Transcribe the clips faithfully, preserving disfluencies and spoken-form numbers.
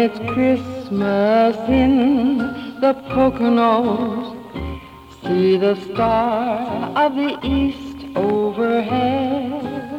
it's Christmas in the Poconos, see the star of the east overhead.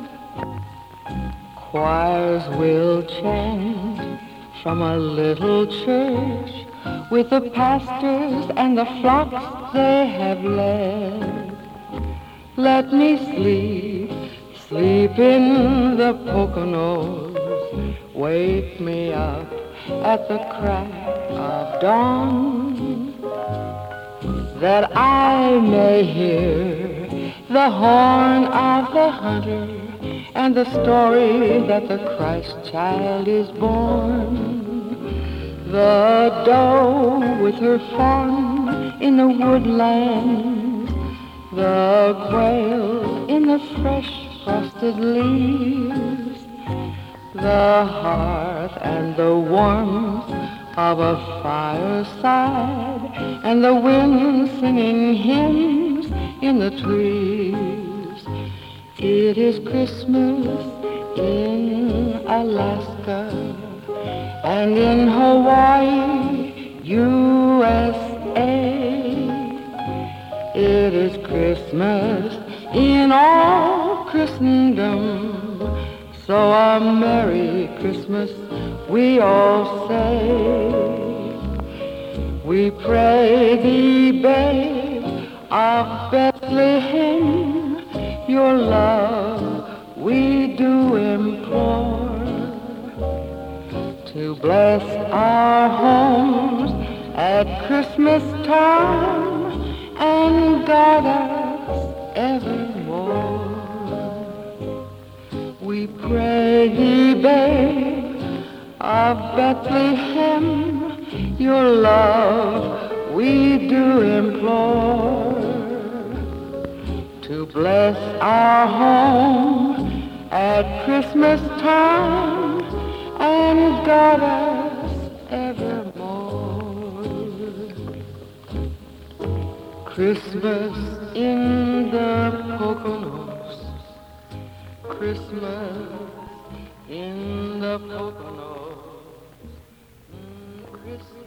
Choirs will chant from a little church with the pastors and the flocks they have led. Let me sleep, sleep in the Poconos. Wake me up at the crack of dawn, that I may hear the horn of the hunter and the story that the Christ child is born. The doe with her fawn in the woodlands, the quail in the fresh frosted leaves, the hearth and the warmth of a fireside, and the wind singing hymns in the trees. It is Christmas in Alaska and in Hawaii, U S A. It is Christmas in all Christendom, so a Merry Christmas we all say. We pray thee, babe of Bethlehem, your love we do implore, to bless our homes at Christmas time and guard us evermore. We pray thee, babe of Bethlehem, your love we do implore, to bless our home at Christmas time and guard us evermore. Christmas in the Poconos, Christmas in the Poconos, mm, Christmas.